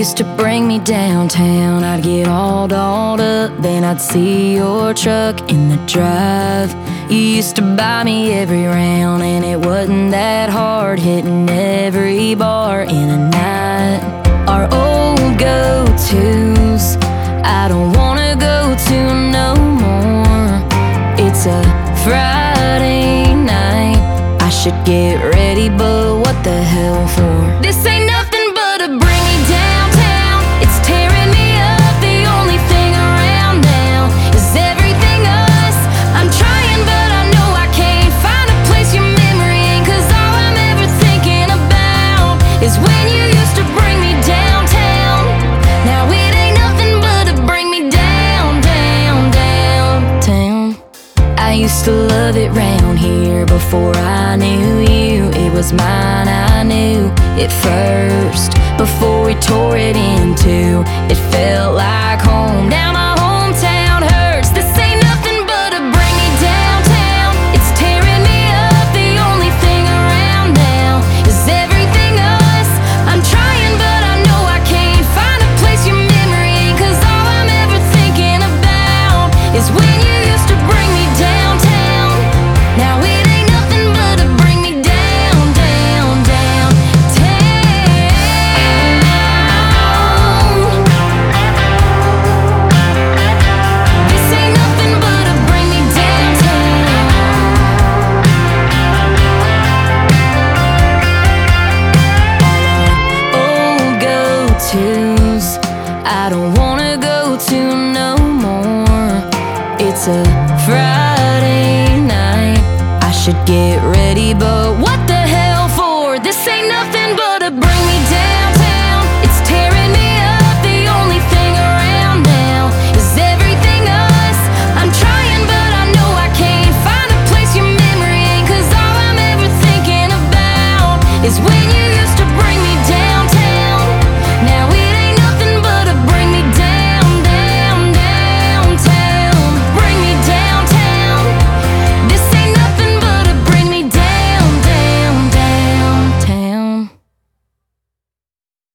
used to bring me downtown. I'd get all dolled up, then I'd see your truck in the drive. You used to buy me every round, and it wasn't that hard, hitting every bar in a night. Our old go-tos, I don't wanna go to no more. It's a Friday night, I should get ready, but what the hell for? This ain't nothing but a bring me downtown. It's tearing me up, the only thing around now is everything us. I'm trying, but I know I can't find a place your memory ain't, 'cause all I'm ever thinking about is when you used to bring me downtown. Now it ain't nothing but a bring me down, down, downtown. I used to love it round here before I knew you. It was mine, I knew it first. Before we tore it in two, it felt like home. Now my hometown hurts. This ain't nothing but a bring me downtown. It's tearing me up, the only thing around now is everything us. I'm trying, but I know I can't find a place your memory ain't, 'cause all I'm ever thinking about is when you used to bring me downtown. Now it ain't nothing but a bring me down, down, down, town. This ain't nothing but a bring me downtown. Old go-tos, I don't wanna go to no more. It's a Friday night, I should get ready, but what the hell for? This ain't nothing but a bring me downtown. It's tearing me up, the only thing around now is everything us. I'm trying, but I know I can't find a place your memory ain't, 'cause all I'm ever thinking about is when you